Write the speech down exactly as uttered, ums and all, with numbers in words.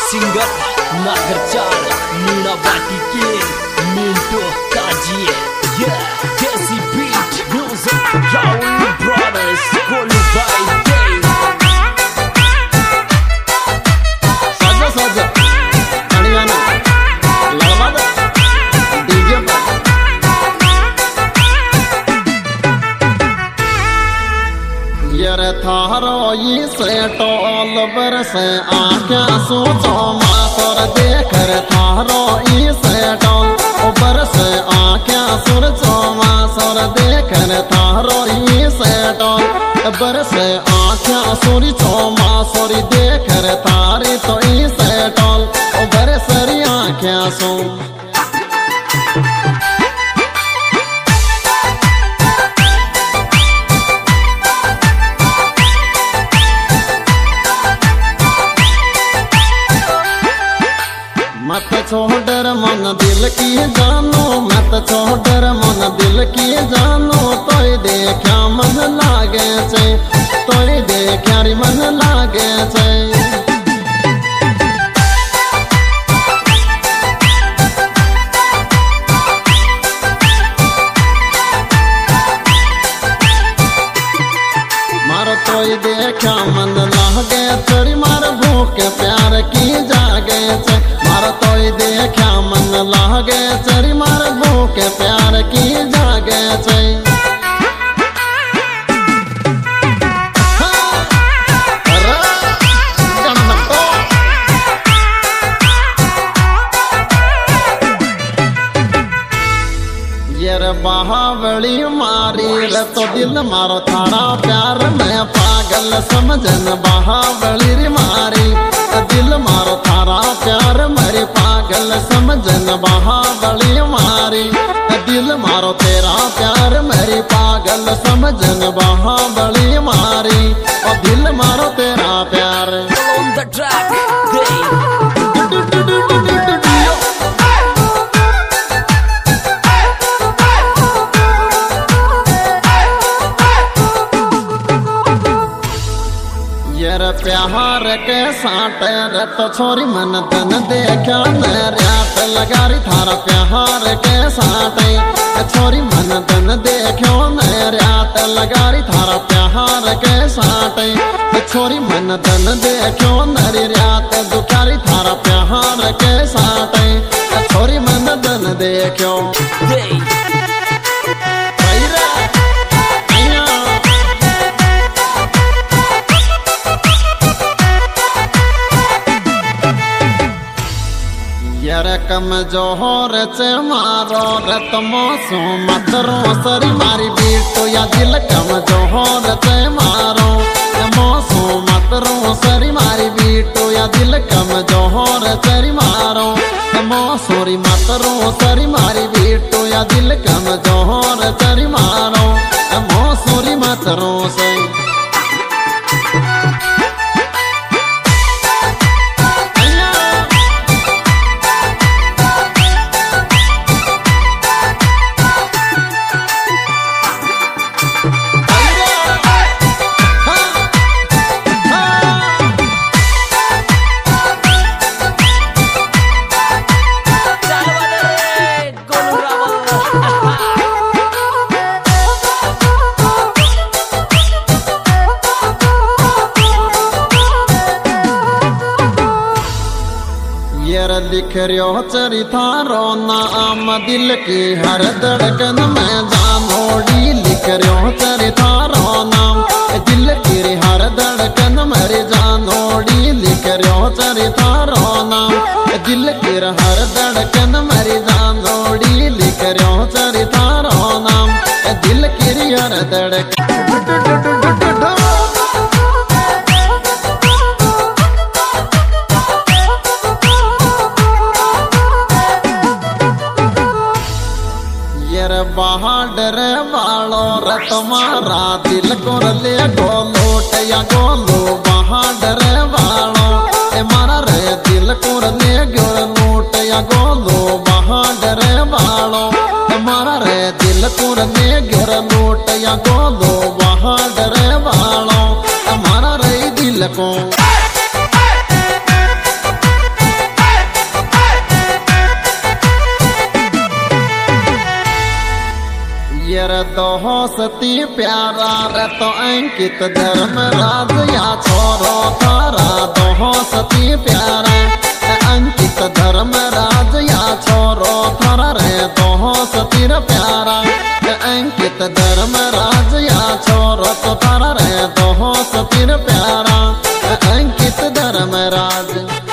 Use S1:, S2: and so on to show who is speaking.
S1: Singer नागरचार Meena बाटी के Minto काजी ये देसी बीट म्यूजिक राहुल ब्रदर्स कोलू भाई देव
S2: साजा साजा गाना लगवा दे डीजे पर यार थारो ये से टोल बरसे आँखें सोचो मासर देकर थारो ये से टोल बरसे आँखें सोचो मासर देकर थारो ये से टोल बरसे आँखें सोचो मासर देकर थारी तो ये से टोल बरसरी आँखें सो मत छोड़ मन दिल की जानो मत छोड़ मन दिल की जानो तोय देखा मन लागे छे तोय देखा रे मन लागे छे मारो तोय देखा मन लागे चोरी मार भूख प्यार की जागे छे मारो तोय देखा मन लागे चरी मार भूख प्यार की जागे छे यार बाहावली मारी रे तो दिल मारो थारा प्यार में पागल समझन बाहावली री मारी दिल मारो थारा प्यार मेरे पागल समझन बाहावली मारी दिल मारो तेरा प्यार मेरे पागल समझन बाहावली मारी और दिल मारो तेरा प्यार
S1: on the track they
S2: यार प्यार के साथ रत छोरी मन तन देखा रात लगारी थारा प्यार के साथ छोरी मन तन देखो रात लगारी थारा प्यार के साथ छोरी मन तन देखो नरी रात दुखारी थारा प्यार के साथ छोरी मन तन देखो यार कम जोहर चे मारो रत मोसो मतरो सरी मारी बीटो या दिल कम जोहर चे मारो मोसो मतरो सरी मारी बीटो या दिल कम जोहर सरी मारो मोसोरी मतरो सरी मारी बीटो या दिल कम जोहर सरी मारो मोसोरी मतरो से यार लिख रियो चरितारो नाम दिल की हर धड़कन में जानोड़ी लिख रियो चरितारो नाम दिल की हर धड़कन मेरे जानोड़ी लिख रियो चरितारो नाम दिल की हर धड़कन मेरी जानोड़ी लिख रियो चरितारो नाम दिल की हर धड़कन बहादुर वालो रत मारा दिल को ले गोलोट या गोलो बहादुर वालो ए मारा रे दिल को ले गोलोट या गोलो बहादुर वालो ए मारा रे दिल को ले गोलोट या गोलो बहादुर वालो ए मारा रे दिल को ये रे दोहो सती प्यारा रे तो अंकित धर्मराज या छोरो थारा दोहो सती प्यारा अंकित धर्मराज या छोरो थारा रे दोहो सती रे प्यारा अंकित धर्मराज या छोरो तो थारा रे दोहो सती रे प्यारा अंकित धर्मराज।